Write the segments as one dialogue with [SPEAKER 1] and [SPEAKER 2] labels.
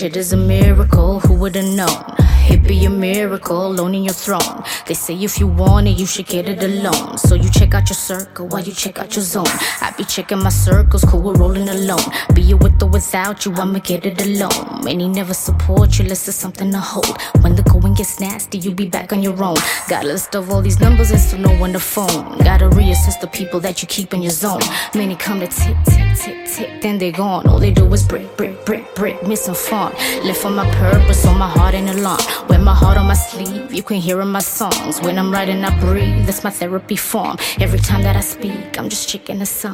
[SPEAKER 1] shit is a miracle, who would've known? It'd be a miracle, owning your throne. They say if you want it, you should get it alone. So you check out your circle while you check out your zone. I be checking my circles, cool, we're rolling alone. Be it with or without you, I'ma get it alone. Many never support you, unless it's something to hold. When the going gets nasty, you be back on your own. Got a list of all these numbers and still know when to phone. Gotta reassess the people that you keep in your zone. Many come to tick, tick, tick, tick, then they gone. All they do is brick, brick, brick, brick, missing fun. Live for my purpose, on my heart and alarm. Wear my heart on my sleeve, you can hear in my songs. When I'm writing, I breathe, that's my therapy form. Every time that I speak, I'm just checking a song.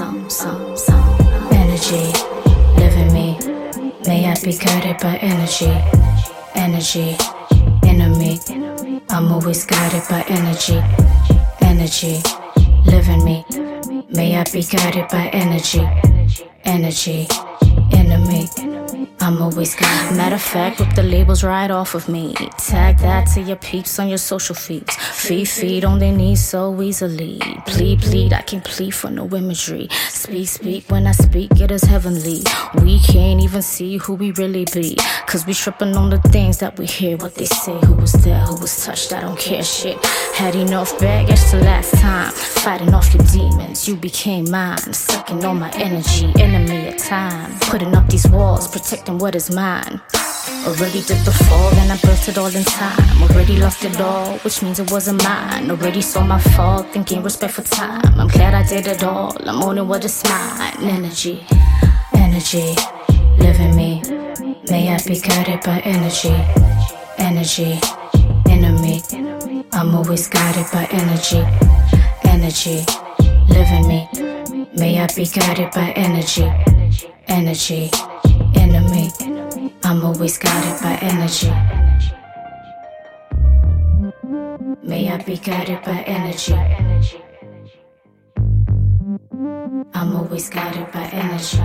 [SPEAKER 1] Energy, live in me. May I be guided by energy. Energy, in me. I'm always guided by energy. Energy, live in me. May I be guided by energy. Energy, in me. I'm always guided. Matter of fact, rip the labels right off of me. Tag that to your peeps on your social feeds. Feed on their knees so easily. Plead, I can plead for no imagery. Speak, when I speak, it is heavenly. We can't even see who we really be, cause we tripping on the things that we hear. What they say, who was there, who was touched, I don't care shit. Had enough baggage the last time. Fighting off your demons, you became mine. Sucking on my energy, enemy at time. Putting up these walls, protecting what is mine. Already did the fall, then I built it all in time. Already lost it all, which means it wasn't mine. Already saw my fault, thinking respect for time. I'm glad I did it all, I'm owning what is mine. Energy, live in me. May I be guided by energy. Energy, in me. I'm always guided by energy. Energy, live in me. May I be guided by energy. Energy, in me. I'm always guided by energy. May I be guided by energy. I'm always guided by energy.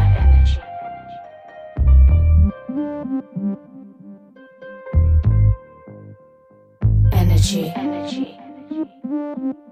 [SPEAKER 1] Energy.